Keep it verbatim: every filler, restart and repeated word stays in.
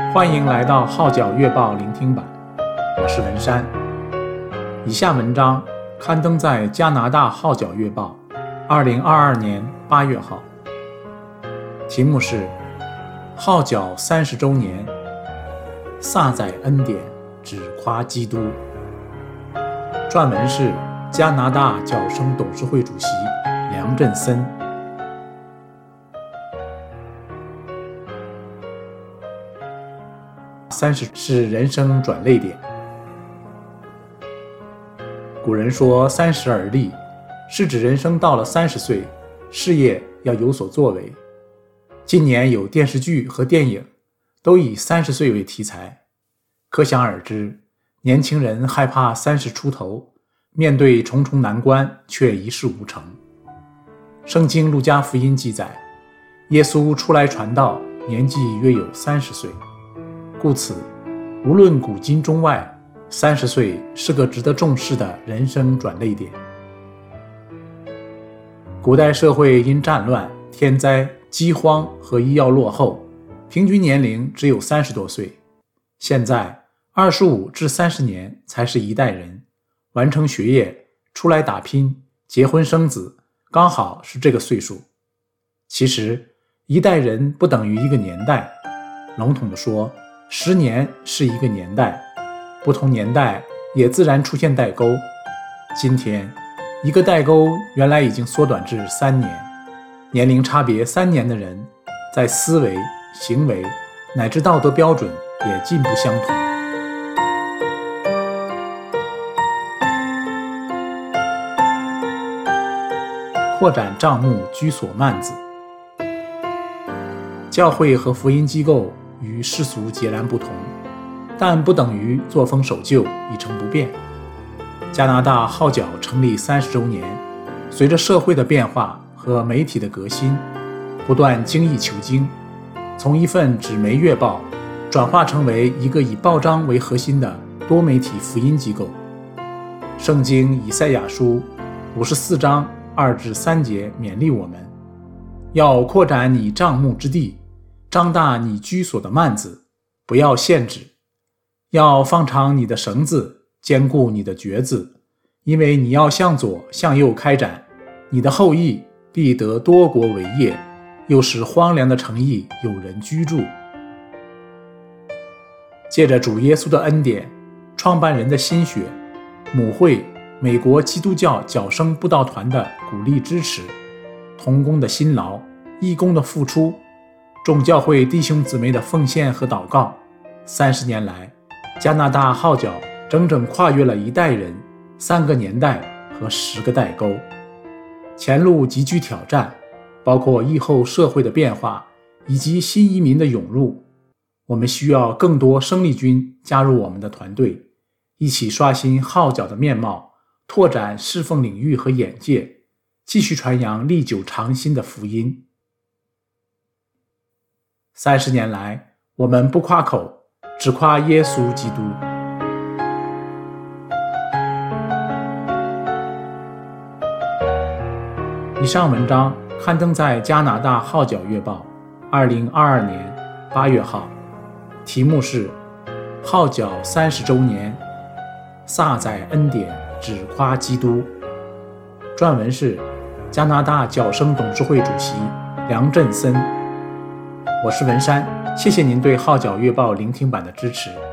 欢迎来到号角月报聆听版，我是文山。以下文章刊登在加拿大号角月报二零二二年八月号，题目是号角三十周年，撒载恩典，只夸基督。撰文是加拿大角声董事会主席梁振森。三十是人生转捩点。古人说三十而立，是指人生到了三十岁，事业要有所作为。近年有电视剧和电影都以三十岁为题材，可想而知，年轻人害怕三十出头，面对重重难关却一事无成。圣经路加福音记载，耶稣出来传道，年纪约有三十岁。故此，无论古今中外，三十岁是个值得重视的人生转捩点。古代社会因战乱、天灾、饥荒和医药落后，平均年龄只有三十多岁。现在二十五至三十年才是一代人，完成学业、出来打拼、结婚生子，刚好是这个岁数。其实，一代人不等于一个年代，笼统地说，十年是一个年代，不同年代也自然出现代沟。今天，一个代沟原来已经缩短至三年，年龄差别三年的人，在思维、行为乃至道德标准也尽不相同。扩展帐幕居所幔子。教会和福音机构与世俗截然不同，但不等于作风守旧，一成不变。加拿大号角成立三十周年，随着社会的变化和媒体的革新，不断精益求精，从一份纸媒月报转化成为一个以报章为核心的多媒体福音机构。圣经以赛亚书五十四章二至三节勉励我们，要扩展你帐幕之地，张大你居所的幔子，不要限制，要放长你的绳子，坚固你的橛子，因为你要向左向右开展，你的后裔必得多国为业，又使荒凉的城邑有人居住。借着主耶稣的恩典，创办人的心血，母会美国基督教角声布道团的鼓励支持，同工的辛劳，义工的付出，众教会弟兄姊妹的奉献和祷告，三十年来，加拿大号角整整跨越了一代人、三个年代和十个代沟。前路极具挑战，包括疫后社会的变化以及新移民的涌入。我们需要更多生力军加入我们的团队，一起刷新号角的面貌，拓展侍奉领域和眼界，继续传扬历久常新的福音。三十年来，我们不夸口，只夸耶稣基督。以上文章刊登在加拿大号角月报二零二二年八月号，题目是号角三十周年，撒载恩典，只夸基督。撰文是加拿大角声董事会主席梁振森。我是文山，谢谢您对号角月报聆听版的支持。